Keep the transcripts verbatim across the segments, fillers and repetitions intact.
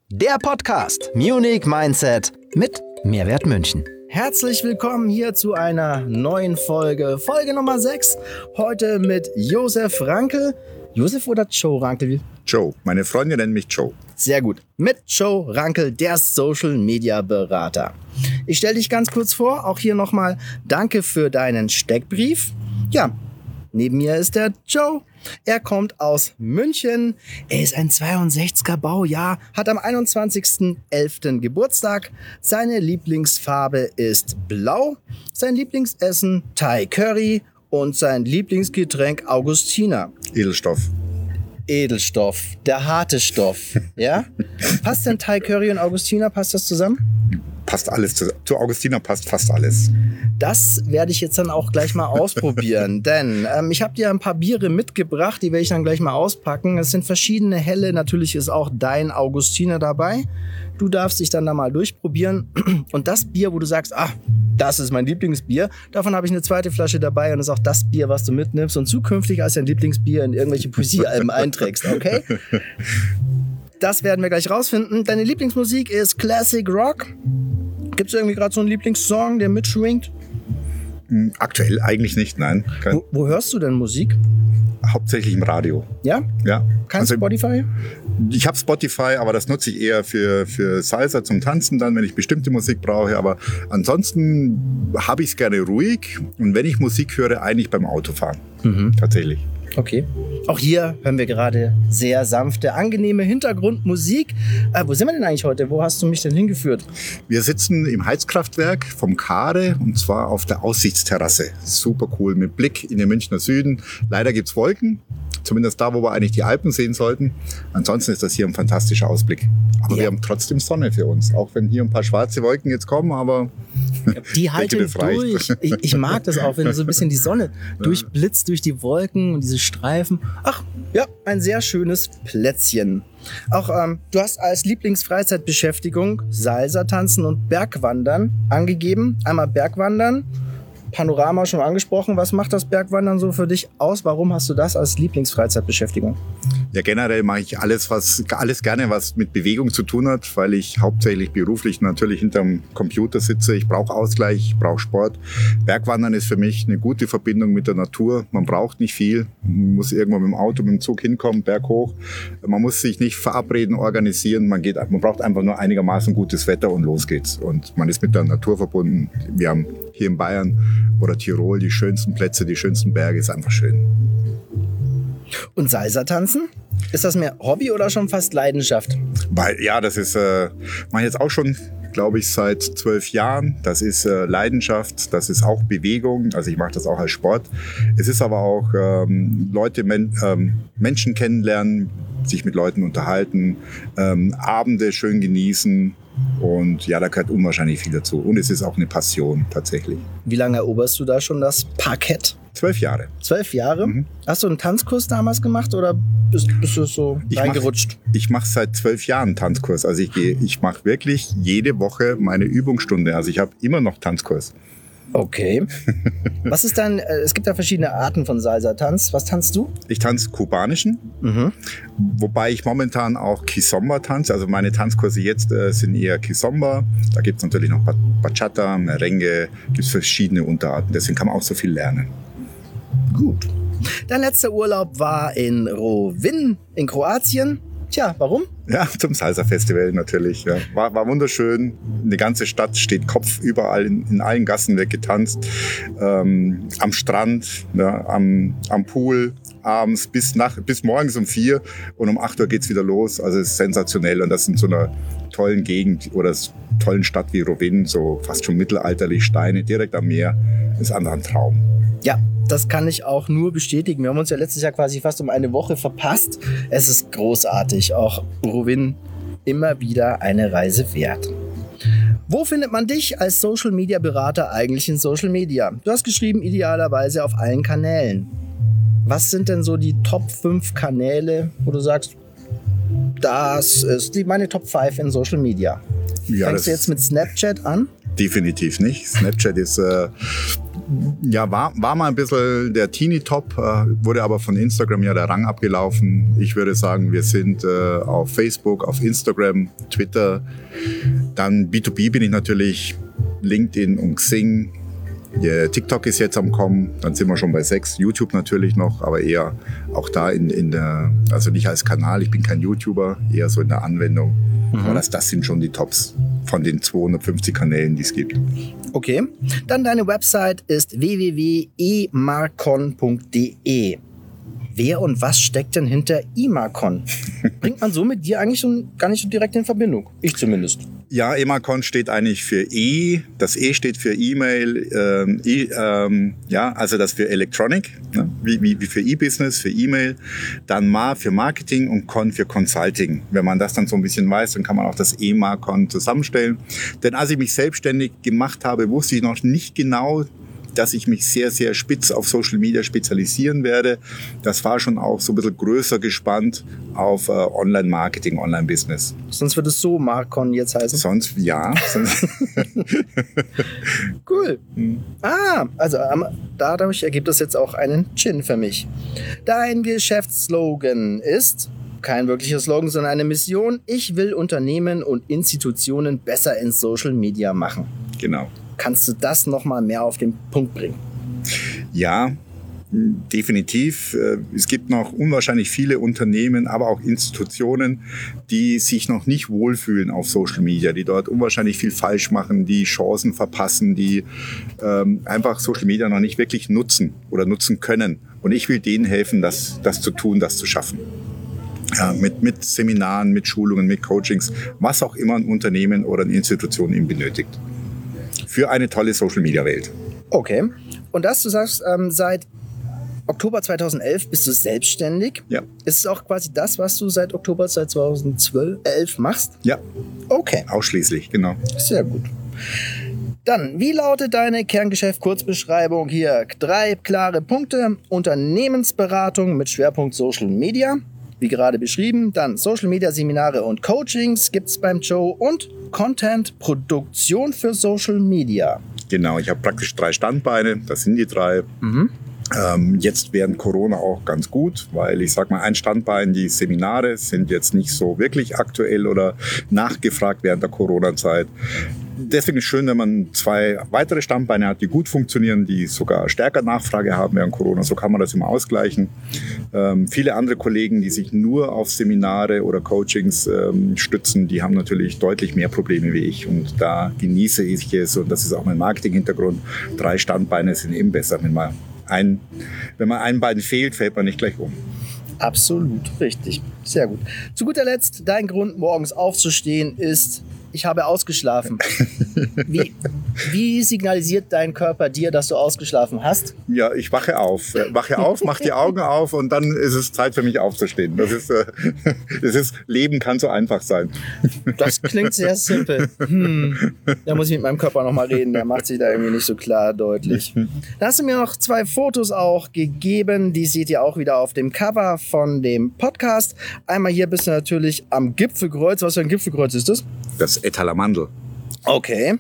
Der Podcast Munich Mindset mit Mehrwert München. Herzlich willkommen hier zu einer neuen Folge, Folge Nummer sechs. Heute mit Josef Rankel. Josef oder Joe Rankel? Joe. Meine Freundin nennt mich Joe. Sehr gut. Mit Joe Rankel, der Social Media Berater. Ich stelle dich ganz kurz vor. Auch hier nochmal danke für deinen Steckbrief. Ja, neben mir ist der Joe. Er kommt aus München. Er ist ein zweiundsechziger Baujahr, hat am einundzwanzigsten elften Geburtstag. Seine Lieblingsfarbe ist blau. Sein Lieblingsessen Thai Curry und sein Lieblingsgetränk Augustiner. Edelstoff. Edelstoff, der harte Stoff. Ja? Passt denn Thai Curry und Augustiner, passt das zusammen? Passt alles zusammen. Zu Augustiner passt fast alles. Das werde ich jetzt dann auch gleich mal ausprobieren, denn ähm, ich habe dir ein paar Biere mitgebracht, die werde ich dann gleich mal auspacken. Es sind verschiedene helle, natürlich ist auch dein Augustiner dabei. Du darfst dich dann da mal durchprobieren und das Bier, wo du sagst, ah, das ist mein Lieblingsbier, davon habe ich eine zweite Flasche dabei und das ist auch das Bier, was du mitnimmst und zukünftig als dein Lieblingsbier in irgendwelche Poesiealben einträgst, okay? Das werden wir gleich rausfinden. Deine Lieblingsmusik ist Classic Rock. Gibt es irgendwie gerade so einen Lieblingssong, der mitschwingt? Aktuell eigentlich nicht, nein. Kein Wo, wo hörst du denn Musik? Hauptsächlich im Radio. Ja? Ja. Kein Also, Spotify? Ich habe Spotify, aber das nutze ich eher für, für Salsa zum Tanzen dann, wenn ich bestimmte Musik brauche. Aber ansonsten habe ich es gerne ruhig. Und wenn ich Musik höre, eigentlich beim Autofahren. Mhm. Tatsächlich. Okay. Auch hier hören wir gerade sehr sanfte, angenehme Hintergrundmusik. Äh, wo sind wir denn eigentlich heute? Wo hast du mich denn hingeführt? Wir sitzen im Heizkraftwerk vom Kare und zwar auf der Aussichtsterrasse. Super cool mit Blick in den Münchner Süden. Leider gibt's Wolken, zumindest da, wo wir eigentlich die Alpen sehen sollten. Ansonsten ist das hier ein fantastischer Ausblick. Aber ja, wir haben trotzdem Sonne für uns, auch wenn hier ein paar schwarze Wolken jetzt kommen, aber die halten durch. Ich, ich mag das auch, wenn so ein bisschen die Sonne durchblitzt durch die Wolken und diese Streifen. Ach, ja, ein sehr schönes Plätzchen. Auch ähm, du hast als Lieblingsfreizeitbeschäftigung Salsa tanzen und Bergwandern angegeben. Einmal Bergwandern, Panorama schon angesprochen. Was macht das Bergwandern so für dich aus? Warum hast du das als Lieblingsfreizeitbeschäftigung? Ja, generell mache ich alles, was, alles gerne, was mit Bewegung zu tun hat, weil ich hauptsächlich beruflich natürlich hinterm Computer sitze. Ich brauche Ausgleich, ich brauche Sport. Bergwandern ist für mich eine gute Verbindung mit der Natur. Man braucht nicht viel. Man muss irgendwo mit dem Auto, mit dem Zug hinkommen, berghoch. Man muss sich nicht verabreden, organisieren. Man geht, man braucht einfach nur einigermaßen gutes Wetter und los geht's. Und man ist mit der Natur verbunden. Wir haben hier in Bayern oder Tirol die schönsten Plätze, die schönsten Berge. Ist einfach schön. Und Salsa tanzen? Ist das mehr Hobby oder schon fast Leidenschaft? Weil, ja, das ist, äh, mache ich jetzt auch schon, glaube ich, seit zwölf Jahren. Das ist äh, Leidenschaft, das ist auch Bewegung. Also ich mache das auch als Sport. Es ist aber auch ähm, Leute, men, ähm, Menschen kennenlernen, sich mit Leuten unterhalten, ähm, Abende schön genießen. Und ja, da gehört unwahrscheinlich viel dazu. Und es ist auch eine Passion tatsächlich. Wie lange eroberst du da schon das Parkett? Zwölf Jahre. Zwölf Jahre? Mhm. Hast du einen Tanzkurs damals gemacht oder bist, bist du so ich reingerutscht? Mach, ich mache seit zwölf Jahren einen Tanzkurs. Also ich gehe, ich mache wirklich jede Woche meine Übungsstunde. Also ich habe immer noch Tanzkurs. Okay. Was ist dann, es gibt ja verschiedene Arten von Salsa-Tanz. Was tanzt du? Ich tanze kubanischen, mhm. wobei ich momentan auch Kizomba tanze. Also meine Tanzkurse jetzt äh, sind eher Kizomba. Da gibt es natürlich noch Bachata, Merengue, gibt es verschiedene Unterarten. Deswegen kann man auch so viel lernen. Gut. Dein letzter Urlaub war in Rovinj in Kroatien. Tja, warum? Ja, zum Salsa-Festival natürlich. Ja. War, war wunderschön. Die ganze Stadt steht Kopf überall, in, in allen Gassen wird getanzt. Ähm, am Strand, ja, am, am Pool, abends bis, nach, bis morgens um vier und um acht Uhr geht's wieder los. Also es ist sensationell und das in so einer tollen Gegend oder tollen Stadt wie Rovinj, so fast schon mittelalterlich, Steine direkt am Meer, ist einfach ein Traum. Ja, das kann ich auch nur bestätigen. Wir haben uns ja letztes Jahr quasi fast um eine Woche verpasst. Es ist großartig. Auch Rovinj immer wieder eine Reise wert. Wo findet man dich als Social Media Berater eigentlich in Social Media? Du hast geschrieben, idealerweise auf allen Kanälen. Was sind denn so die Top fünf Kanäle, wo du sagst, das ist die, meine Top fünf in Social Media? Ja, fängst du jetzt mit Snapchat an? Definitiv nicht. Snapchat ist, äh, Ja, war, war mal ein bisschen der Teenie-Top, äh, wurde aber von Instagram ja der Rang abgelaufen. Ich würde sagen, wir sind äh, auf Facebook, auf Instagram, Twitter. Dann B zwei B bin ich natürlich, LinkedIn und Xing. Ja, TikTok ist jetzt am Kommen, dann sind wir schon bei sechs. YouTube natürlich noch, aber eher auch da in, in der, also nicht als Kanal, ich bin kein YouTuber, eher so in der Anwendung. Mhm. Aber das, das sind schon die Tops von den zweihundertfünfzig Kanälen, die es gibt. Okay, dann deine Website ist w w w punkt e marcon punkt d e. Wer und was steckt denn hinter eMarcon? Bringt man so mit dir eigentlich schon gar nicht so direkt in Verbindung? Ich zumindest. Ja, eMarcon steht eigentlich für E. Das E steht für E-Mail. Ähm, e, ähm, ja, also das für Electronic, ne? wie, wie, wie für E-Business, für E-Mail. Dann Ma für Marketing und Con für Consulting. Wenn man das dann so ein bisschen weiß, dann kann man auch das eMarcon zusammenstellen. Denn als ich mich selbstständig gemacht habe, wusste ich noch nicht genau, dass ich mich sehr, sehr spitz auf Social Media spezialisieren werde. Das war schon auch so ein bisschen größer gespannt auf äh, Online-Marketing, Online-Business. Sonst würde es so Marcon jetzt heißen? Sonst, ja. Cool. Ah, also ähm, dadurch ergibt es jetzt auch einen Gin für mich. Dein Geschäftsslogan ist... Kein wirklicher Slogan, sondern eine Mission. Ich will Unternehmen und Institutionen besser in Social Media machen. Genau. Kannst du das nochmal mehr auf den Punkt bringen? Ja, definitiv. Es gibt noch unwahrscheinlich viele Unternehmen, aber auch Institutionen, die sich noch nicht wohlfühlen auf Social Media, die dort unwahrscheinlich viel falsch machen, die Chancen verpassen, die ähm, einfach Social Media noch nicht wirklich nutzen oder nutzen können. Und ich will denen helfen, das, das zu tun, das zu schaffen. Ja, mit, mit Seminaren, mit Schulungen, mit Coachings, was auch immer ein Unternehmen oder eine Institution eben benötigt. Für eine tolle Social-Media-Welt. Okay. Und das, du sagst, ähm, seit Oktober zweitausendelf bist du selbstständig. Ja. Ist es auch quasi das, was du seit Oktober zweitausendelf machst? Ja. Okay. Ausschließlich, genau. Sehr gut. Dann, wie lautet deine Kerngeschäft-Kurzbeschreibung hier? Drei klare Punkte. Unternehmensberatung mit Schwerpunkt Social Media. Wie gerade beschrieben, dann Social-Media-Seminare und Coachings gibt es beim Joe und Content-Produktion für Social Media. Genau, ich habe praktisch drei Standbeine, das sind die drei. Mhm. Ähm, jetzt während Corona auch ganz gut, weil ich sag mal, ein Standbein, die Seminare sind jetzt nicht so wirklich aktuell oder nachgefragt während der Corona-Zeit. Deswegen ist es schön, wenn man zwei weitere Standbeine hat, die gut funktionieren, die sogar stärker Nachfrage haben während Corona. So kann man das immer ausgleichen. Ähm, viele andere Kollegen, die sich nur auf Seminare oder Coachings ähm, stützen, die haben natürlich deutlich mehr Probleme wie ich. Und da genieße ich es, und das ist auch mein Marketing-Hintergrund, drei Standbeine sind eben besser. Wenn man ein, wenn man ein Bein fehlt, fällt man nicht gleich um. Absolut richtig. Sehr gut. Zu guter Letzt, dein Grund, morgens aufzustehen, ist... Ich habe ausgeschlafen. Wie, wie signalisiert dein Körper dir, dass du ausgeschlafen hast? Ja, ich wache auf. Wache auf, mache die Augen auf und dann ist es Zeit für mich aufzustehen. Das ist, äh, das ist, Leben kann so einfach sein. Das klingt sehr simpel. Hm. Da muss ich mit meinem Körper nochmal reden. Der macht sich da irgendwie nicht so klar deutlich. Da hast du mir noch zwei Fotos auch gegeben. Die seht ihr auch wieder auf dem Cover von dem Podcast. Einmal hier bist du natürlich am Gipfelkreuz. Was für ein Gipfelkreuz ist das? Das Etalamandel. Okay.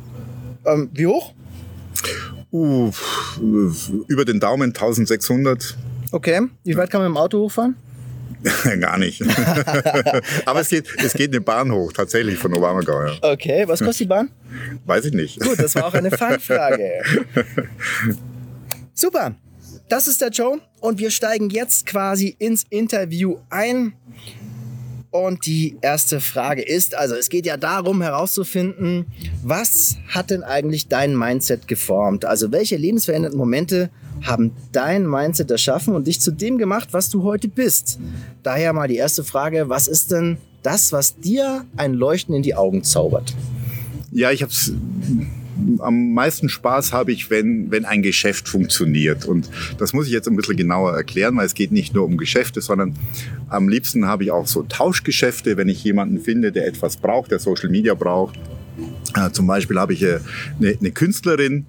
Ähm, wie hoch? Uh, über den Daumen eintausendsechshundert. Okay. Wie weit kann man mit dem Auto hochfahren? Gar nicht. Aber es geht, es geht eine Bahn hoch, tatsächlich von Oberammergau. Ja. Okay. Was kostet die Bahn? Weiß ich nicht. Gut, das war auch eine Fangfrage. Super. Das ist der Joe und wir steigen jetzt quasi ins Interview ein. Und die erste Frage ist, also es geht ja darum herauszufinden, was hat denn eigentlich dein Mindset geformt? Also welche lebensverändernden Momente haben dein Mindset erschaffen und dich zu dem gemacht, was du heute bist? Daher mal die erste Frage, was ist denn das, was dir ein Leuchten in die Augen zaubert? Ja, ich habe es... Am meisten Spaß habe ich, wenn, wenn ein Geschäft funktioniert. Und das muss ich jetzt ein bisschen genauer erklären, weil es geht nicht nur um Geschäfte, sondern am liebsten habe ich auch so Tauschgeschäfte, wenn ich jemanden finde, der etwas braucht, der Social Media braucht. Äh, zum Beispiel habe ich äh, eine, eine Künstlerin,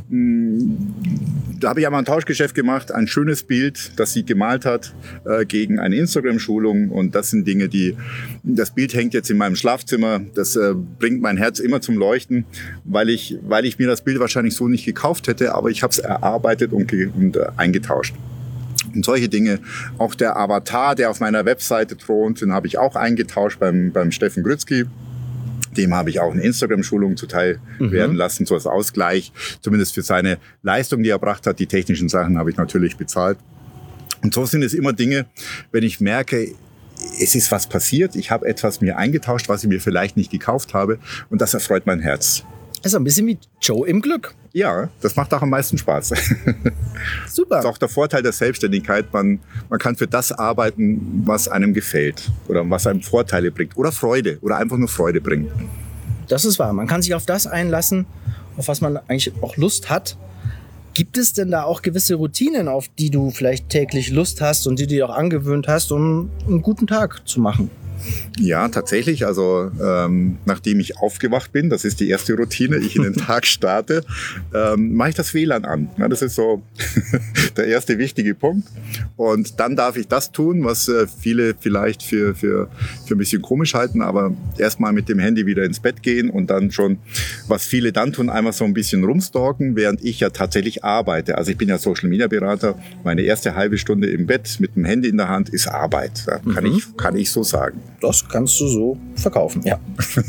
Da habe ich einmal ein Tauschgeschäft gemacht, ein schönes Bild, das sie gemalt hat, äh, gegen eine Instagram-Schulung. Und das sind Dinge, die, das Bild hängt jetzt in meinem Schlafzimmer. Das äh, bringt mein Herz immer zum Leuchten, weil ich, weil ich mir das Bild wahrscheinlich so nicht gekauft hätte, aber ich habe es erarbeitet und, ge- und äh, eingetauscht. Und solche Dinge, auch der Avatar, der auf meiner Webseite thront, den habe ich auch eingetauscht beim, beim Steffen Grützky. Dem habe ich auch eine Instagram-Schulung zuteil mhm. werden lassen, so als Ausgleich. Zumindest für seine Leistung, die er erbracht hat. Die technischen Sachen habe ich natürlich bezahlt. Und so sind es immer Dinge, wenn ich merke, es ist was passiert, ich habe etwas mir eingetauscht, was ich mir vielleicht nicht gekauft habe. Und das erfreut mein Herz. Also ein bisschen wie Joe im Glück. Ja, das macht auch am meisten Spaß. Super. Das ist auch der Vorteil der Selbstständigkeit. Man, man kann für das arbeiten, was einem gefällt oder was einem Vorteile bringt oder Freude oder einfach nur Freude bringt. Das ist wahr. Man kann sich auf das einlassen, auf was man eigentlich auch Lust hat. Gibt es denn da auch gewisse Routinen, auf die du vielleicht täglich Lust hast und die du dir auch angewöhnt hast, um einen guten Tag zu machen? Ja, tatsächlich. Also ähm, nachdem ich aufgewacht bin, das ist die erste Routine, ich in den Tag starte, ähm, mache ich das W L A N an. Ja, das ist so der erste wichtige Punkt. Und dann darf ich das tun, was äh, viele vielleicht für, für, für ein bisschen komisch halten, aber erstmal mit dem Handy wieder ins Bett gehen und dann schon, was viele dann tun, einmal so ein bisschen rumstalken, während ich ja tatsächlich arbeite. Also ich bin ja Social Media Berater. Meine erste halbe Stunde im Bett mit dem Handy in der Hand ist Arbeit. Ja, kann, mhm. ich, kann ich so sagen. Das kannst du so verkaufen, ja.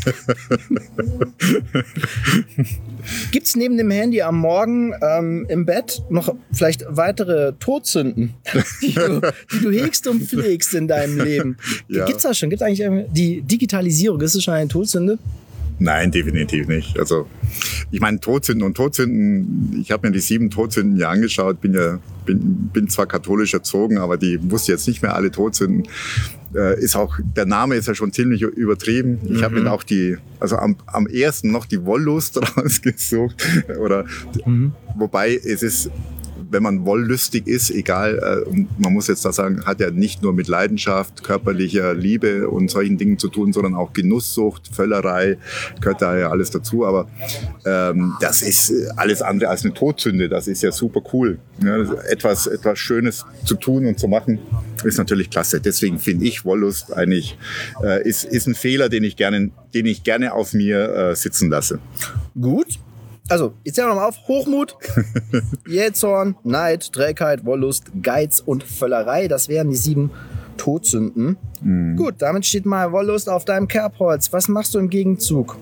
Gibt es neben dem Handy am Morgen ähm, im Bett noch vielleicht weitere Todsünden, die du, die du hegst und pflegst in deinem Leben? Ja. Gibt es das schon? Gibt es eigentlich die Digitalisierung? Ist es schon eine Todsünde? Nein, definitiv nicht. Also ich meine, Todsünden und Todsünden, ich habe mir die sieben Todsünden ja angeschaut, bin ja bin, bin zwar katholisch erzogen, aber die wusste jetzt nicht mehr alle Todsünden. Äh, ist auch, der Name ist ja schon ziemlich übertrieben. Ich mhm. habe mir auch die, also am, am ersten noch die Wollust rausgesucht. Oder, mhm. Wobei es ist, wenn man wollüstig ist, egal, äh, man muss jetzt da sagen, hat ja nicht nur mit Leidenschaft, körperlicher Liebe und solchen Dingen zu tun, sondern auch Genusssucht, Völlerei, gehört da ja alles dazu. Aber ähm, das ist alles andere als eine Todsünde. Das ist ja super cool. Ja, etwas, etwas Schönes zu tun und zu machen, ist natürlich klasse. Deswegen finde ich, Wollust eigentlich äh, ist, ist ein Fehler, den ich gerne, den ich gerne auf mir äh, sitzen lasse. Gut. Also, jetzt zählen wir nochmal auf. Hochmut, Jähzorn, Neid, Trägheit, Wollust, Geiz und Völlerei. Das wären die sieben Todsünden. Mhm. Gut, damit steht mal Wollust auf deinem Kerbholz. Was machst du im Gegenzug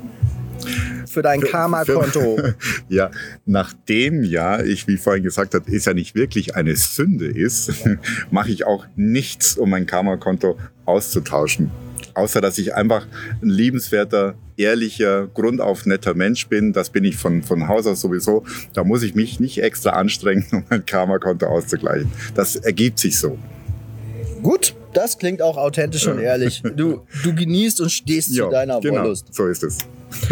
für dein Karma-Konto? Ja, nachdem ja, ich wie vorhin gesagt habe, es ja nicht wirklich eine Sünde ist, mache ich auch nichts, um mein Karma-Konto auszutauschen. Außer, dass ich einfach ein liebenswerter, ehrlicher, grundauf netter Mensch bin. Das bin ich von, von Haus aus sowieso. Da muss ich mich nicht extra anstrengen, um mein Karma-Konto auszugleichen. Das ergibt sich so. Gut, das klingt auch authentisch und ehrlich. Du, du genießt und stehst jo, zu deiner genau, Wollust. So ist es.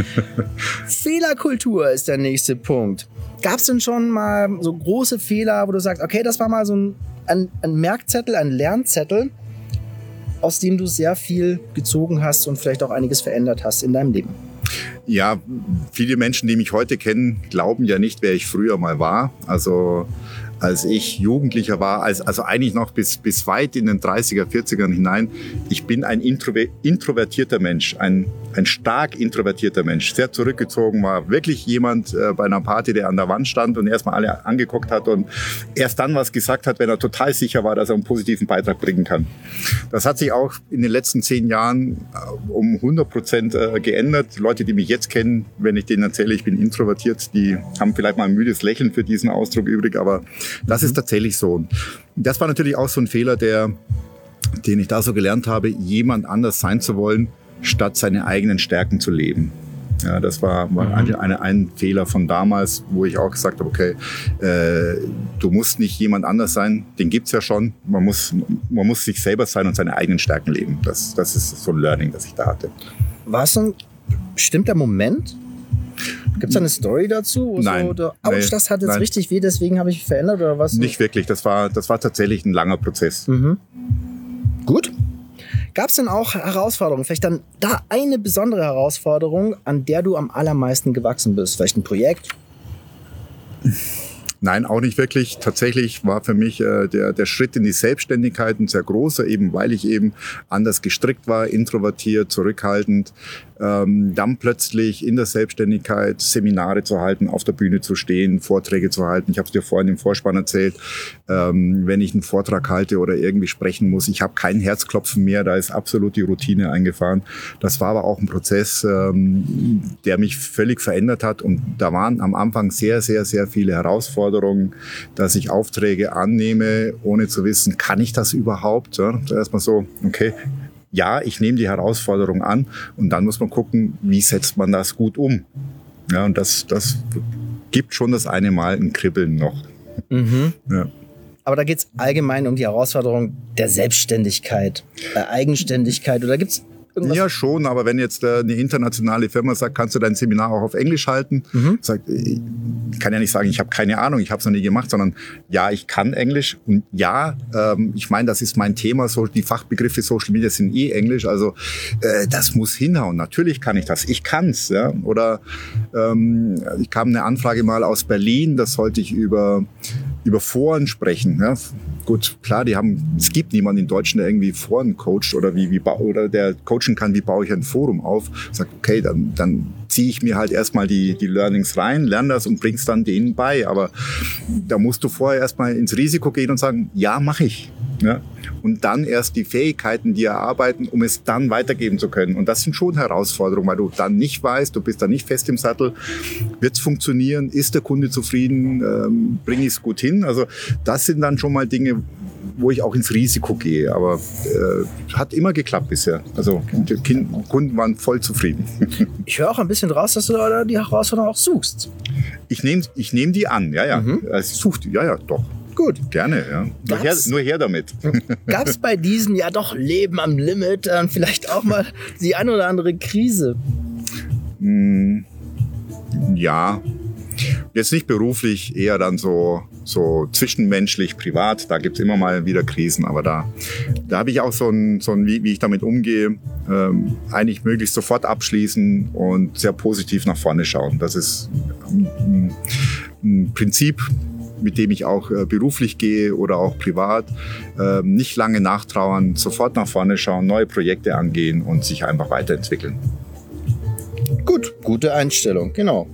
Fehlerkultur ist der nächste Punkt. Gab es denn schon mal so große Fehler, wo du sagst, okay, das war mal so ein, ein, ein Merkzettel, ein Lernzettel, aus dem du sehr viel gezogen hast und vielleicht auch einiges verändert hast in deinem Leben? Ja, viele Menschen, die mich heute kennen, glauben ja nicht, wer ich früher mal war. Also als ich Jugendlicher war, als, also eigentlich noch bis, bis weit in den dreißiger, vierzigern hinein. Ich bin ein Introver- introvertierter Mensch, ein, ein stark introvertierter Mensch, sehr zurückgezogen, war wirklich jemand äh, bei einer Party, der an der Wand stand und erstmal alle angeguckt hat und erst dann was gesagt hat, wenn er total sicher war, dass er einen positiven Beitrag bringen kann. Das hat sich auch in den letzten zehn Jahren äh, um hundert Prozent äh, geändert. Leute, die mich jetzt kennen, wenn ich denen erzähle, ich bin introvertiert, die haben vielleicht mal ein müdes Lächeln für diesen Ausdruck übrig, aber das ist tatsächlich so. Das war natürlich auch so ein Fehler, der, den ich da so gelernt habe, jemand anders sein zu wollen, statt seine eigenen Stärken zu leben. Ja, das war, war eine, eine, ein Fehler von damals, wo ich auch gesagt habe, okay, äh, du musst nicht jemand anders sein, den gibt's ja schon. Man muss, man muss sich selber sein und seine eigenen Stärken leben. Das, das ist so ein Learning, das ich da hatte. War es ein bestimmter Moment? Gibt es da eine Story dazu? Nein. So, oder, Ouch, nee, das hat jetzt nein. richtig weh, deswegen habe ich mich verändert oder was? Nicht wirklich, das war, das war tatsächlich ein langer Prozess. Mhm. Gut. Gab es denn auch Herausforderungen? Vielleicht dann da eine besondere Herausforderung, an der du am allermeisten gewachsen bist? Vielleicht ein Projekt? Nein, auch nicht wirklich. Tatsächlich war für mich äh, der, der Schritt in die Selbstständigkeit ein sehr großer, eben weil ich eben anders gestrickt war, introvertiert, zurückhaltend. Ähm, dann plötzlich in der Selbstständigkeit Seminare zu halten, auf der Bühne zu stehen, Vorträge zu halten. Ich habe es dir vorhin im Vorspann erzählt, ähm, wenn ich einen Vortrag halte oder irgendwie sprechen muss, ich habe kein Herzklopfen mehr, da ist absolut die Routine eingefahren. Das war aber auch ein Prozess, ähm, der mich völlig verändert hat und da waren am Anfang sehr, sehr, sehr viele Herausforderungen, dass ich Aufträge annehme, ohne zu wissen, kann ich das überhaupt? Ja, erstmal so, okay, ja, ich nehme die Herausforderung an und dann muss man gucken, wie setzt man das gut um. Ja, und das, das gibt schon das eine Mal ein Kribbeln noch. Mhm. Ja. Aber da geht es allgemein um die Herausforderung der Selbstständigkeit, der Eigenständigkeit. Oder gibt es irgendwas? Ja, schon, aber wenn jetzt äh, eine internationale Firma sagt, kannst du dein Seminar auch auf Englisch halten? Mhm. Sagt, ich kann ja nicht sagen, ich habe keine Ahnung, ich habe es noch nie gemacht, sondern ja, ich kann Englisch und ja, ähm, ich meine, das ist mein Thema, so, die Fachbegriffe Social Media sind eh Englisch, also äh, das muss hinhauen. Natürlich kann ich das, ich kann's. Ja? Oder ähm, ich kam eine Anfrage mal aus Berlin, das sollte ich über über Foren sprechen. Ja? Gut, klar, die haben, es gibt niemanden in Deutschland, der irgendwie Foren coacht oder wie, wie oder der coachen kann, wie baue ich ein Forum auf. Sagt, okay, dann, dann ziehe ich mir halt erstmal die, die Learnings rein, lerne das und bring's dann denen bei. Aber da musst du vorher erstmal ins Risiko gehen und sagen, ja, mache ich. Ja? Und dann erst die Fähigkeiten, die erarbeiten, um es dann weitergeben zu können. Und das sind schon Herausforderungen, weil du dann nicht weißt, du bist dann nicht fest im Sattel. Wird's funktionieren? Ist der Kunde zufrieden? Ähm, bringe ich es gut hin? Also das sind dann schon mal Dinge, wo ich auch ins Risiko gehe. Aber äh, hat immer geklappt bisher. Also die kind, Kunden waren voll zufrieden. Ich höre auch ein bisschen raus, dass du da die Herausforderung auch suchst. Ich nehme ich nehm die an, ja, ja. Mhm. Also ich suche die, ja, ja, doch. Gut. Gerne, ja. Nur her, nur her damit. Gab es bei diesem ja doch Leben am Limit äh, vielleicht auch mal die ein oder andere Krise? Mm, ja. Jetzt nicht beruflich, eher dann so, so zwischenmenschlich, privat. Da gibt es immer mal wieder Krisen, aber da, da habe ich auch so ein, so ein wie, wie ich damit umgehe, ähm, eigentlich möglichst sofort abschließen und sehr positiv nach vorne schauen. Das ist ein, ein Prinzip, mit dem ich auch äh, beruflich gehe oder auch privat. Äh, nicht lange nachtrauern, sofort nach vorne schauen, neue Projekte angehen und sich einfach weiterentwickeln. Gut, gute Einstellung, genau.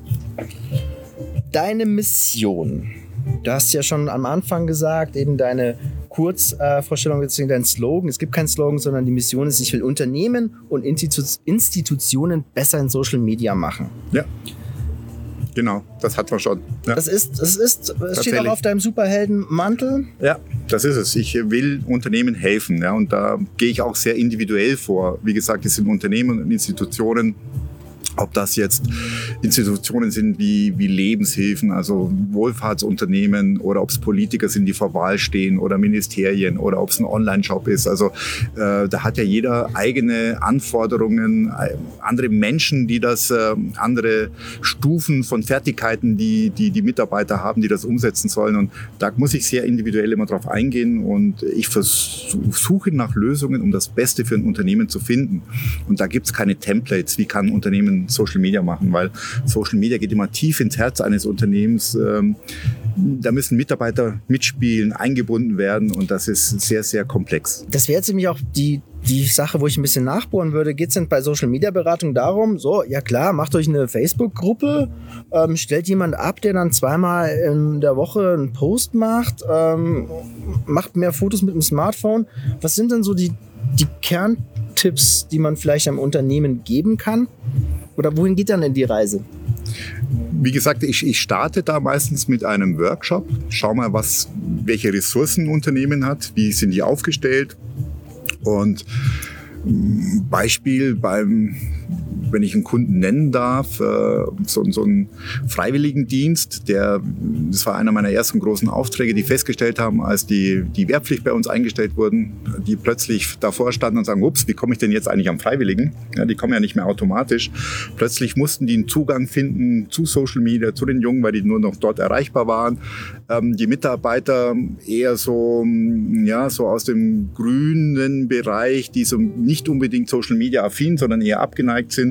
Deine Mission. Du hast ja schon am Anfang gesagt, eben deine Kurzvorstellung, äh, beziehungsweise dein Slogan. Es gibt keinen Slogan, sondern die Mission ist, ich will Unternehmen und Institu- Institutionen besser in Social Media machen. Ja. Genau, das hat man schon. Ja. Das ist, das ist, es steht auch auf deinem Superheldenmantel. Ja, das ist es. Ich will Unternehmen helfen, ja, und da gehe ich auch sehr individuell vor. Wie gesagt, es sind Unternehmen und Institutionen. Ob das jetzt Institutionen sind wie, wie Lebenshilfen, also Wohlfahrtsunternehmen, oder ob es Politiker sind, die vor Wahl stehen, oder Ministerien, oder ob es ein Online-Shop ist. Also äh, da hat ja jeder eigene Anforderungen, äh, andere Menschen, die das, äh, andere Stufen von Fertigkeiten, die, die die Mitarbeiter haben, die das umsetzen sollen. Und da muss ich sehr individuell immer drauf eingehen, und ich versuche nach Lösungen, um das Beste für ein Unternehmen zu finden. Und da gibt es keine Templates, wie kann ein Unternehmen Social Media machen, weil Social Media geht immer tief ins Herz eines Unternehmens. Ähm, da müssen Mitarbeiter mitspielen, eingebunden werden, und das ist sehr, sehr komplex. Das wäre jetzt nämlich auch die, die Sache, wo ich ein bisschen nachbohren würde. Geht es denn bei Social Media Beratung darum, so, ja klar, macht euch eine Facebook-Gruppe, ähm, stellt jemand ab, der dann zweimal in der Woche einen Post macht, ähm, macht mehr Fotos mit dem Smartphone. Was sind denn so die, die Kerntipps, die man vielleicht einem Unternehmen geben kann? Oder wohin geht dann denn die Reise? Wie gesagt, ich, ich starte da meistens mit einem Workshop. Schau mal, was, welche Ressourcen ein Unternehmen hat, wie sind die aufgestellt. Und Beispiel beim, wenn ich einen Kunden nennen darf, so, so einen Freiwilligendienst, der, das war einer meiner ersten großen Aufträge, die festgestellt haben, als die, die Wehrpflicht bei uns eingestellt wurden, die plötzlich davor standen und sagen, ups, wie komme ich denn jetzt eigentlich am Freiwilligen? Ja, die kommen ja nicht mehr automatisch. Plötzlich mussten die einen Zugang finden zu Social Media, zu den Jungen, weil die nur noch dort erreichbar waren. Ähm, die Mitarbeiter eher so, ja, so aus dem grünen Bereich, die so nicht unbedingt Social Media affin, sondern eher abgeneigt sind.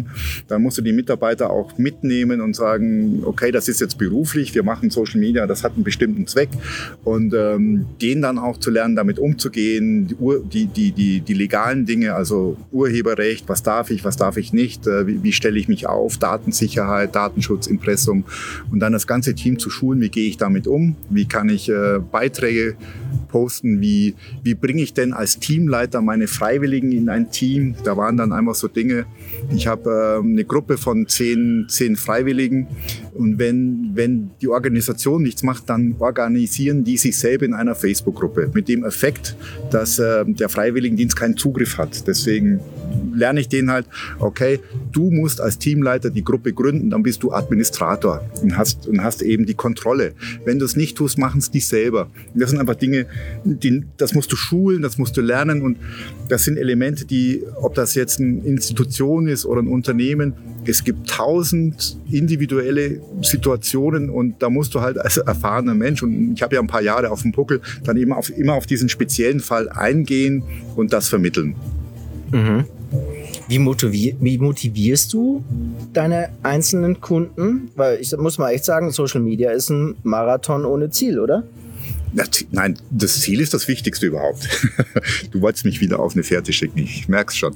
dann musst du die Mitarbeiter auch mitnehmen und sagen, okay, das ist jetzt beruflich, wir machen Social Media, das hat einen bestimmten Zweck und ähm, denen dann auch zu lernen, damit umzugehen, die, Ur, die, die, die, die legalen Dinge, also Urheberrecht, was darf ich, was darf ich nicht, äh, wie, wie stelle ich mich auf, Datensicherheit, Datenschutz, Impressum und dann das ganze Team zu schulen, wie gehe ich damit um, wie kann ich äh, Beiträge posten, wie, wie bringe ich denn als Teamleiter meine Freiwilligen in ein Team. Da waren dann einfach so Dinge, ich habe äh, eine Gruppe von zehn, zehn Freiwilligen und wenn, wenn die Organisation nichts macht, dann organisieren die sich selber in einer Facebook-Gruppe mit dem Effekt, dass äh, der Freiwilligendienst keinen Zugriff hat. Deswegen lerne ich denen halt, okay, du musst als Teamleiter die Gruppe gründen, dann bist du Administrator und hast, und hast eben die Kontrolle. Wenn du es nicht tust, machen es die selber. Und das sind einfach Dinge, die, das musst du schulen, das musst du lernen und das sind Elemente, die, ob das jetzt eine Institution ist oder ein Unternehmen, es gibt tausend individuelle Situationen und da musst du halt als erfahrener Mensch, und ich habe ja ein paar Jahre auf dem Buckel, dann eben auf, immer auf diesen speziellen Fall eingehen und das vermitteln. Mhm. Wie, motivier, wie motivierst du deine einzelnen Kunden? Weil ich muss mal echt sagen, Social Media ist ein Marathon ohne Ziel, oder? Nein, das Ziel ist das Wichtigste überhaupt. Du wolltest mich wieder auf eine Fährte schicken, ich merk's schon.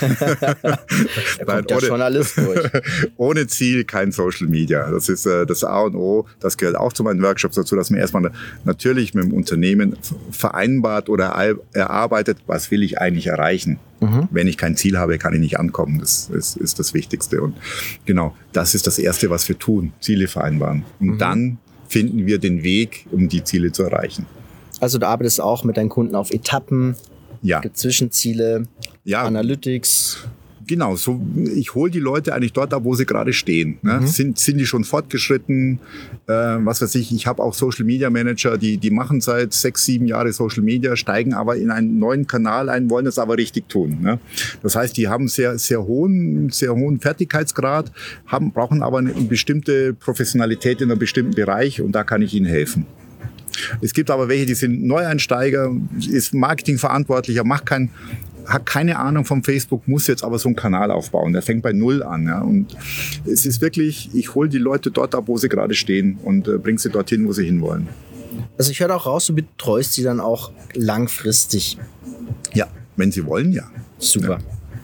Da kommt der Journalist durch. Ohne Ziel kein Social Media. Das ist äh, das A und O. Das gehört auch zu meinen Workshops dazu, dass man erstmal natürlich mit dem Unternehmen vereinbart oder erarbeitet, was will ich eigentlich erreichen. Mhm. Wenn ich kein Ziel habe, kann ich nicht ankommen. Das ist, ist das Wichtigste. Und genau, das ist das Erste, was wir tun. Ziele vereinbaren. Und mhm. dann finden wir den Weg, um die Ziele zu erreichen. Also du arbeitest auch mit deinen Kunden auf Etappen, ja. Zwischenziele, ja. Analytics. Genau, so, ich hole die Leute eigentlich dort ab, wo sie gerade stehen. Ne? Mhm. Sind, sind die schon fortgeschritten? Äh, was weiß ich, ich habe auch Social Media Manager, die, die machen seit sechs, sieben Jahre Social Media, steigen aber in einen neuen Kanal ein, wollen das aber richtig tun. Ne? Das heißt, die haben sehr, sehr hohen, sehr hohen Fertigkeitsgrad, haben, brauchen aber eine bestimmte Professionalität in einem bestimmten Bereich und da kann ich ihnen helfen. Es gibt aber welche, die sind Neueinsteiger, ist Marketingverantwortlicher, macht kein hat keine Ahnung vom Facebook, muss jetzt aber so einen Kanal aufbauen. Der fängt bei Null an. Ja. Und es ist wirklich, ich hole die Leute dort ab, wo sie gerade stehen und äh, bringe sie dorthin, wo sie hinwollen. Also ich höre auch raus, du betreust sie dann auch langfristig. Ja, wenn sie wollen, ja. Super.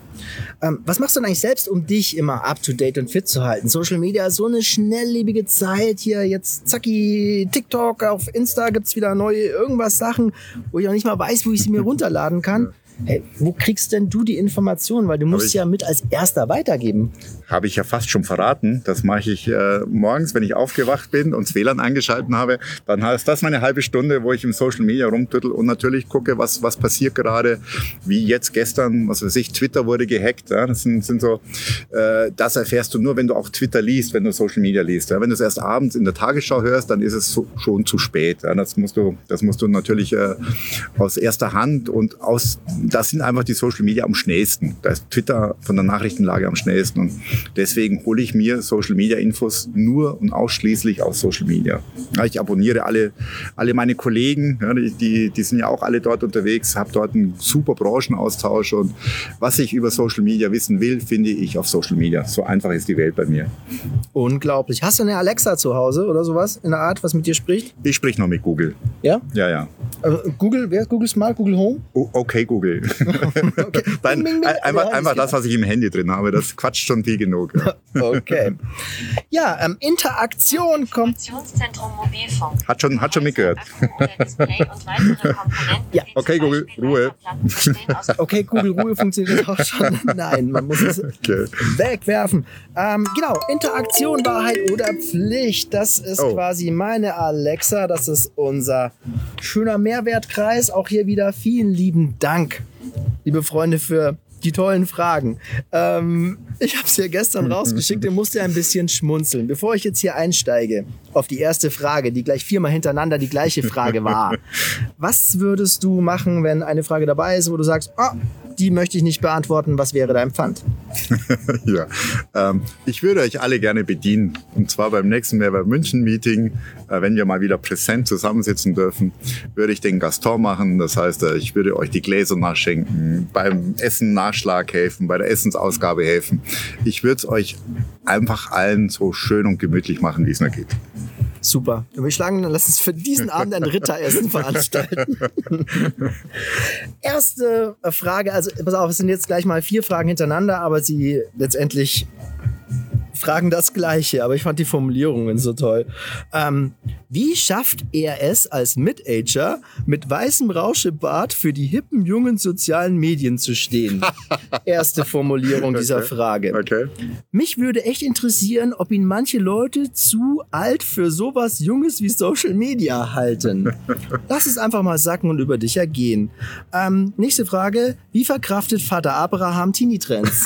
Ja. Ähm, was machst du denn eigentlich selbst, um dich immer up-to-date und fit zu halten? Social Media ist so eine schnelllebige Zeit. Hier jetzt zacki, TikTok, auf Insta gibt's wieder neue irgendwas Sachen, wo ich auch nicht mal weiß, wo ich sie mir runterladen kann. Hey, wo kriegst denn du die Informationen? Weil du musst ich, ja mit als Erster weitergeben. Habe ich ja fast schon verraten. Das mache ich äh, morgens, wenn ich aufgewacht bin und das W L A N eingeschalten habe. Dann ist das meine halbe Stunde, wo ich im Social Media rumtüttel und natürlich gucke, was, was passiert gerade. Wie jetzt gestern, was weiß ich, Twitter wurde gehackt. Ja? Das sind, sind so, äh, das erfährst du nur, wenn du auch Twitter liest, wenn du Social Media liest. Ja? Wenn du es erst abends in der Tagesschau hörst, dann ist es so, schon zu spät. Ja? Das musst du, das musst du natürlich äh, aus erster Hand und aus das sind einfach die Social Media am schnellsten. Da ist Twitter von der Nachrichtenlage am schnellsten. Und deswegen hole ich mir Social Media Infos nur und ausschließlich aus Social Media. Ja, ich abonniere alle, alle meine Kollegen, ja, die, die sind ja auch alle dort unterwegs, habe dort einen super Branchenaustausch. Und was ich über Social Media wissen will, finde ich auf Social Media. So einfach ist die Welt bei mir. Unglaublich. Hast du eine Alexa zu Hause oder sowas in der Art, was mit dir spricht? Ich sprich noch mit Google. Ja? Ja, ja. Also Google, wer ist Google Smart, Google Home? O- okay, Google. Okay. Nein, bing, bing, bing. Einfach, ja, einfach das, was ich im Handy drin habe, das quatscht schon viel genug. Ja. Okay. Ja, ähm, Interaktion kommt. Mobilfunk. Hat schon, hat schon mitgehört. Ja. Okay, Google, Ruhe. Okay, Google, Ruhe funktioniert auch schon. Nein, man muss es okay. wegwerfen. Ähm, genau, Interaktion, Wahrheit oder Pflicht. Das ist oh. quasi meine Alexa. Das ist unser schöner Mehrwertkreis. Auch hier wieder vielen lieben Dank, liebe Freunde, für die tollen Fragen. Ähm, ich habe es ja gestern rausgeschickt, ihr musst ja ein bisschen schmunzeln. Bevor ich jetzt hier einsteige auf die erste Frage, die gleich viermal hintereinander die gleiche Frage war. Was würdest du machen, wenn eine Frage dabei ist, wo du sagst, oh, die möchte ich nicht beantworten. Was wäre dein Pfand? Ja, ähm, ich würde euch alle gerne bedienen. Und zwar beim nächsten Mehrwert München Meeting, äh, wenn wir mal wieder präsent zusammensitzen dürfen, würde ich den Gaston machen. Das heißt, äh, ich würde euch die Gläser nachschenken, beim Essen Nachschlag helfen, bei der Essensausgabe helfen. Ich würde es euch einfach allen so schön und gemütlich machen, wie es nur geht. Super. Wir schlagen, lass uns für diesen Abend ein Ritteressen veranstalten. Erste Frage, also pass auf, es sind jetzt gleich mal vier Fragen hintereinander, aber sie letztendlich fragen das Gleiche, aber ich fand die Formulierungen so toll. Ähm, wie schafft er es als Mid-Ager mit weißem Rauschebart für die hippen jungen sozialen Medien zu stehen? Erste Formulierung dieser Okay. Frage. Okay. Mich würde echt interessieren, ob ihn manche Leute zu alt für sowas Junges wie Social Media halten. Lass es einfach mal sacken und über dich ergehen. Ähm, nächste Frage. Wie verkraftet Vater Abraham Teenie-Trends?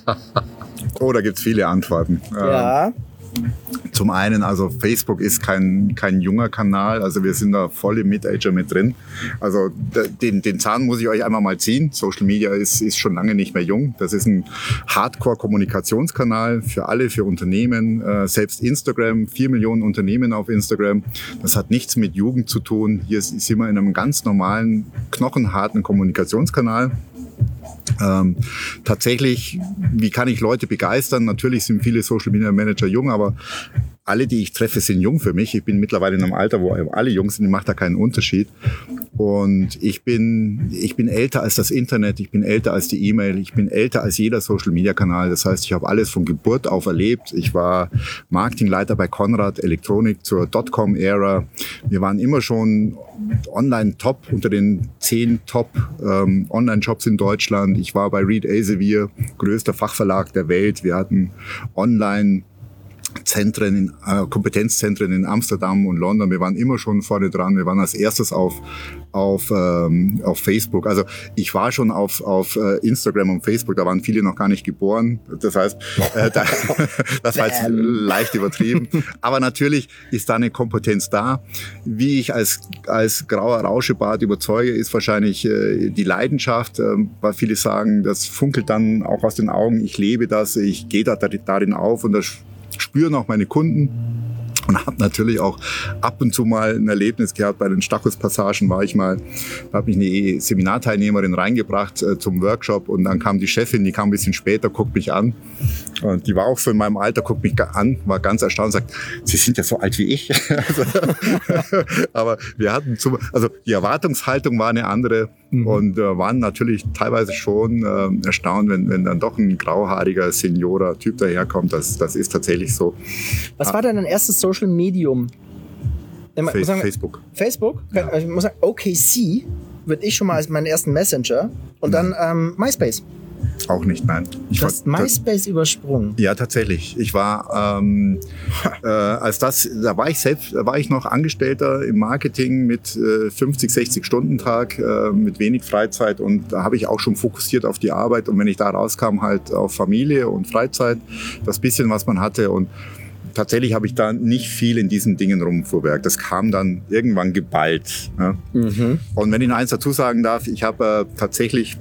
Oh, da gibt's viele Antworten. Ja. Ähm, zum einen, also Facebook ist kein, kein junger Kanal, also wir sind da voll im Mid-Ager mit drin. Also den, den Zahn muss ich euch einmal mal ziehen. Social Media ist, ist schon lange nicht mehr jung. Das ist ein Hardcore-Kommunikationskanal für alle, für Unternehmen. Äh, selbst Instagram, vier Millionen Unternehmen auf Instagram. Das hat nichts mit Jugend zu tun. Hier sind wir in einem ganz normalen, knochenharten Kommunikationskanal. Ähm, tatsächlich, wie kann ich Leute begeistern? Natürlich sind viele Social Media Manager jung, aber alle, die ich treffe, sind jung für mich. Ich bin mittlerweile in einem Alter, wo alle jung sind, ich mache da keinen Unterschied. Und ich bin, ich bin älter als das Internet, ich bin älter als die E-Mail, ich bin älter als jeder Social Media Kanal. Das heißt, ich habe alles von Geburt auf erlebt. Ich war Marketingleiter bei Conrad Elektronik zur Dotcom-Ära. Wir waren immer schon online top, unter den zehn Top ähm, Online-Shops in Deutschland. Ich war bei Reed Elsevier, größter Fachverlag der Welt. Wir hatten online Zentren, in, äh, Kompetenzzentren in Amsterdam und London. Wir waren immer schon vorne dran. Wir waren als erstes auf, auf, ähm, auf Facebook. Also ich war schon auf, auf äh, Instagram und Facebook, da waren viele noch gar nicht geboren. Das heißt, äh, da, das war jetzt leicht übertrieben. Aber natürlich ist da eine Kompetenz da. Wie ich als, als grauer Rauschebart überzeuge, ist wahrscheinlich äh, die Leidenschaft, äh, weil viele sagen, das funkelt dann auch aus den Augen. Ich lebe das, ich gehe da, darin auf und das spüren auch meine Kunden. Und habe natürlich auch ab und zu mal ein Erlebnis gehabt. Bei den Stachus-Passagen war ich mal, da habe ich eine Seminarteilnehmerin reingebracht äh, zum Workshop und dann kam die Chefin, die kam ein bisschen später, guckt mich an und die war auch so in meinem Alter, guckt mich an, war ganz erstaunt und sagt, Sie sind ja so alt wie ich. Also, aber wir hatten, zum, also die Erwartungshaltung war eine andere mhm. und äh, waren natürlich teilweise schon äh, erstaunt, wenn, wenn dann doch ein grauhaariger Seniorer-Typ daherkommt. Das, das ist tatsächlich so. Was war denn dein erstes Social Medium? Face, muss sagen, Facebook. Facebook? Ja. Ich muss sagen, O K C würde ich schon mal als meinen ersten Messenger und dann ähm, MySpace. Auch nicht, nein. Ich du hast war, MySpace übersprungen. Ja, tatsächlich. Ich war, ähm, äh, als das, da war ich selbst, da war ich noch Angestellter im Marketing mit äh, fünfzig, sechzig Stunden Tag, äh, mit wenig Freizeit und da habe ich auch schon fokussiert auf die Arbeit und wenn ich da rauskam, halt auf Familie und Freizeit, das bisschen, was man hatte und tatsächlich habe ich da nicht viel in diesen Dingen rumfuhrwerk. Das kam dann irgendwann geballt. Ja. Mhm. Und wenn ich noch eins dazu sagen darf, ich habe äh, tatsächlich,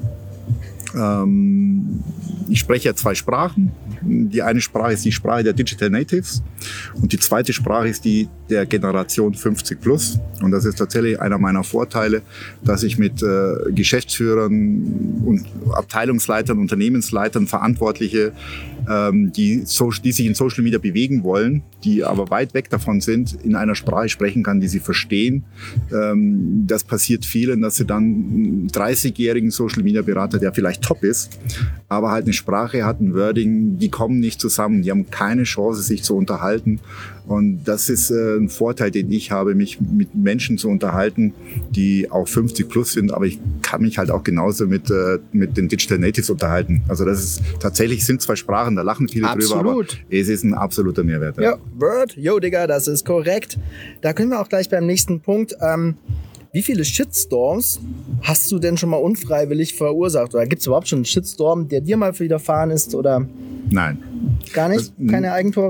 ähm, ich spreche ja zwei Sprachen. Die eine Sprache ist die Sprache der Digital Natives und die zweite Sprache ist die der Generation fünfzig plus. Und das ist tatsächlich einer meiner Vorteile, dass ich mit äh, Geschäftsführern und Abteilungsleitern, Unternehmensleitern, Verantwortliche, ähm, die, so, die sich in Social Media bewegen wollen, die aber weit weg davon sind, in einer Sprache sprechen kann, die sie verstehen. Ähm, das passiert vielen, dass sie dann einen dreißigjährigen Social Media Berater, der vielleicht top ist, aber halt eine Sprache hat, ein Wording, die kommen nicht zusammen, die haben keine Chance, sich zu unterhalten. Und das ist äh, ein Vorteil, den ich habe, mich mit Menschen zu unterhalten, die auch fünfzig plus sind, aber ich kann mich halt auch genauso mit, äh, mit den Digital Natives unterhalten. Also das ist tatsächlich, sind zwei Sprachen, da lachen viele Absolut. drüber, aber es ist ein absoluter Mehrwert. Ja, ja Word, yo Digga, das ist korrekt. Da können wir auch gleich beim nächsten Punkt, ähm, wie viele Shitstorms hast du denn schon mal unfreiwillig verursacht? Oder gibt es überhaupt schon einen Shitstorm, der dir mal widerfahren ist? Oder Nein. Gar nicht? Keine Eigentore?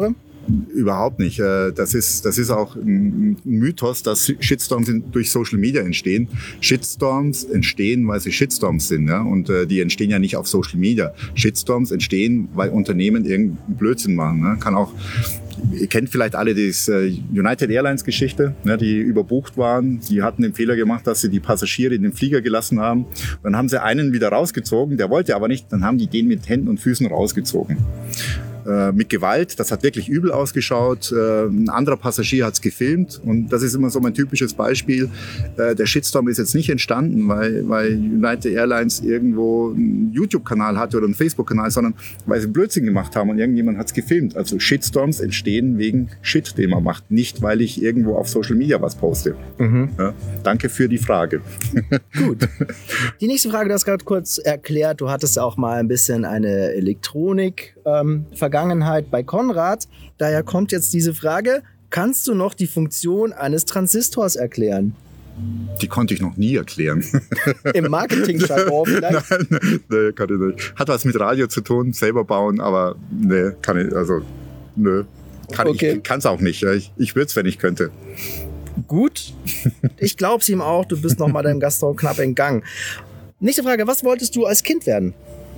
Überhaupt nicht. Das ist, das ist auch ein Mythos, dass Shitstorms durch Social Media entstehen. Shitstorms entstehen, weil sie Shitstorms sind. Ja? Und die entstehen ja nicht auf Social Media. Shitstorms entstehen, weil Unternehmen irgendeinen Blödsinn machen. Ne? Kann auch, ihr kennt vielleicht alle die United Airlines Geschichte, ne? Die überbucht waren. Die hatten den Fehler gemacht, dass sie die Passagiere in den Flieger gelassen haben. Dann haben sie einen wieder rausgezogen, der wollte aber nicht. Dann haben die den mit Händen und Füßen rausgezogen. Mit Gewalt, das hat wirklich übel ausgeschaut. Ein anderer Passagier hat es gefilmt und das ist immer so mein typisches Beispiel. Der Shitstorm ist jetzt nicht entstanden, weil, weil United Airlines irgendwo einen YouTube-Kanal hatte oder einen Facebook-Kanal, sondern weil sie Blödsinn gemacht haben und irgendjemand hat es gefilmt. Also Shitstorms entstehen wegen Shit, den man macht, nicht weil ich irgendwo auf Social Media was poste. Mhm. Ja, danke für die Frage. Gut. Die nächste Frage, du hast gerade kurz erklärt, du hattest auch mal ein bisschen eine Elektronik ähm, Vergangenheit bei Konrad. Daher kommt jetzt diese Frage, kannst du noch die Funktion eines Transistors erklären? Die konnte ich noch nie erklären. Im Marketing-Jargon vielleicht? Nein, nee, kann ich nicht. Hat was mit Radio zu tun, selber bauen, aber nee, kann ich, also, nö. Kann okay. Ich kann es auch nicht. Ich, ich würde es, wenn ich könnte. Gut. Ich glaube es ihm auch, du bist noch mal deinem Gaston knapp entgangen. Nächste Frage, was wolltest du als Kind werden?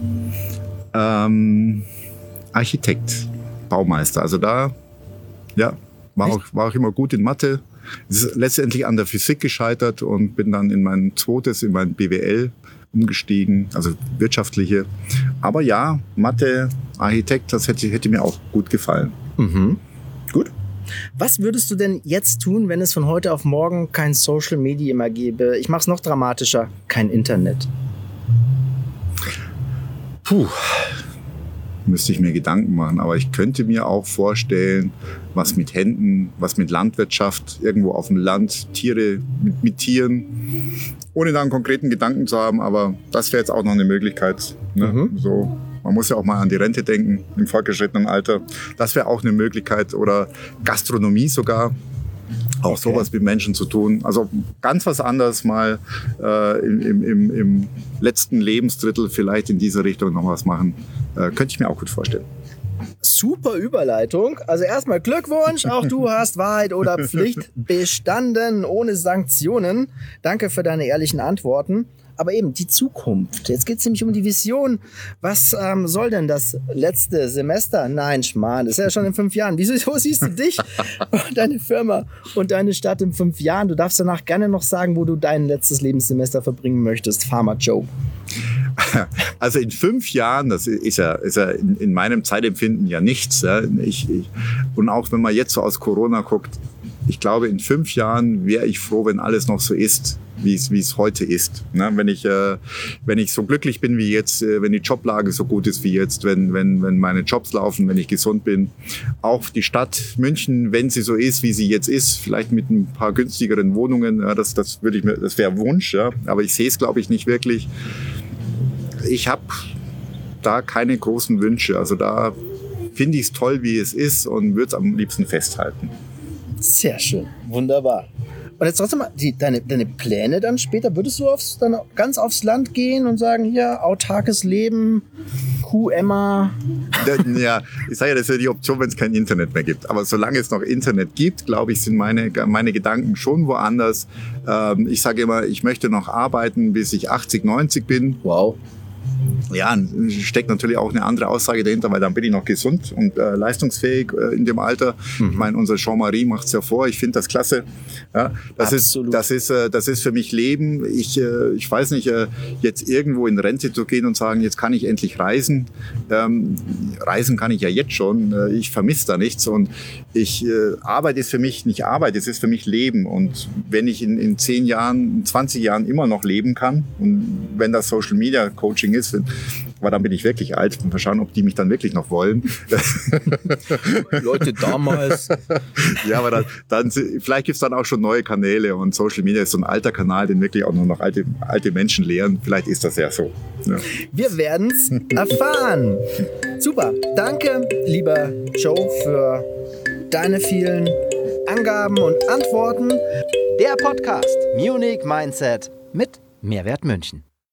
Ähm... Architekt, Baumeister. Also da, ja, war auch, war auch immer gut in Mathe. Ist letztendlich an der Physik gescheitert und bin dann in mein zweites, in mein B W L umgestiegen, also wirtschaftliche. Aber ja, Mathe, Architekt, das hätte, hätte mir auch gut gefallen. Mhm. Gut. Was würdest du denn jetzt tun, wenn es von heute auf morgen kein Social Media mehr gäbe? Ich mache es noch dramatischer, kein Internet. Puh. Müsste ich mir Gedanken machen. Aber ich könnte mir auch vorstellen, was mit Händen, was mit Landwirtschaft, irgendwo auf dem Land, Tiere mit, mit Tieren, ohne da einen konkreten Gedanken zu haben. Aber das wäre jetzt auch noch eine Möglichkeit. Ne? Mhm. So, man muss ja auch mal an die Rente denken im fortgeschrittenen Alter. Das wäre auch eine Möglichkeit. Oder Gastronomie sogar. Auch okay. Sowas mit Menschen zu tun. Also ganz was anderes mal äh, im, im, im letzten Lebensdrittel vielleicht in diese Richtung noch was machen. Äh, könnte ich mir auch gut vorstellen. Super Überleitung. Also erstmal Glückwunsch, auch du hast Wahrheit oder Pflicht bestanden, ohne Sanktionen. Danke für deine ehrlichen Antworten. Aber eben die Zukunft. Jetzt geht es nämlich um die Vision. Was ähm, soll denn das letzte Semester? Nein, Schmarrn, das ist ja schon in fünf Jahren. Wieso so siehst du dich und deine Firma und deine Stadt in fünf Jahren? Du darfst danach gerne noch sagen, wo du dein letztes Lebenssemester verbringen möchtest. Farmer Joe. Also in fünf Jahren, das ist ja, ist ja in, in meinem Zeitempfinden ja nichts. Ja. Ich, ich, und auch wenn man jetzt so aus Corona guckt, ich glaube, in fünf Jahren wäre ich froh, wenn alles noch so ist, wie es, wie es heute ist. Ne? Wenn ich, äh, wenn ich so glücklich bin wie jetzt, äh, wenn die Joblage so gut ist wie jetzt, wenn, wenn, wenn meine Jobs laufen, wenn ich gesund bin. Auch die Stadt München, wenn sie so ist, wie sie jetzt ist, vielleicht mit ein paar günstigeren Wohnungen, ja, das, das würde ich mir, das wäre Wunsch, ja. Aber ich sehe es, glaube ich, nicht wirklich. Ich habe da keine großen Wünsche. Also da finde ich es toll, wie es ist und würde es am liebsten festhalten. Sehr schön, wunderbar. Und jetzt trotzdem mal, die, deine, deine Pläne dann später, würdest du aufs, dann ganz aufs Land gehen und sagen, hier, autarkes Leben, Kuh Emma? Ja, ich sage ja, das ist ja die Option, wenn es kein Internet mehr gibt. Aber solange es noch Internet gibt, glaube ich, sind meine, meine Gedanken schon woanders. Ähm, ich sage immer, ich möchte noch arbeiten, bis ich achtzig, neunzig bin. Wow. Ja, steckt natürlich auch eine andere Aussage dahinter, weil dann bin ich noch gesund und äh, leistungsfähig äh, in dem Alter. Mhm. Ich meine, unser Jean-Marie macht es ja vor. Ich finde das klasse. Ja, das Absolut. ist, das ist, äh, das ist für mich Leben. Ich, äh, ich weiß nicht, äh, jetzt irgendwo in Rente zu gehen und sagen, jetzt kann ich endlich reisen. Ähm, reisen kann ich ja jetzt schon. Äh, ich vermisse da nichts und ich äh, Arbeit ist für mich nicht Arbeit, es ist für mich Leben. Und wenn ich in, in zehn Jahren, zwanzig Jahren immer noch leben kann und wenn das Social Media Coaching ist, aber dann bin ich wirklich alt und mal schauen, ob die mich dann wirklich noch wollen. Leute damals. Ja, aber dann, dann vielleicht gibt es dann auch schon neue Kanäle und Social Media ist so ein alter Kanal, den wirklich auch nur noch alte, alte Menschen lehren. Vielleicht ist das ja so. Ja. Wir werden es erfahren. Super. Danke, lieber Joe, für deine vielen Angaben und Antworten. Der Podcast Munich Mindset mit Mehrwert München.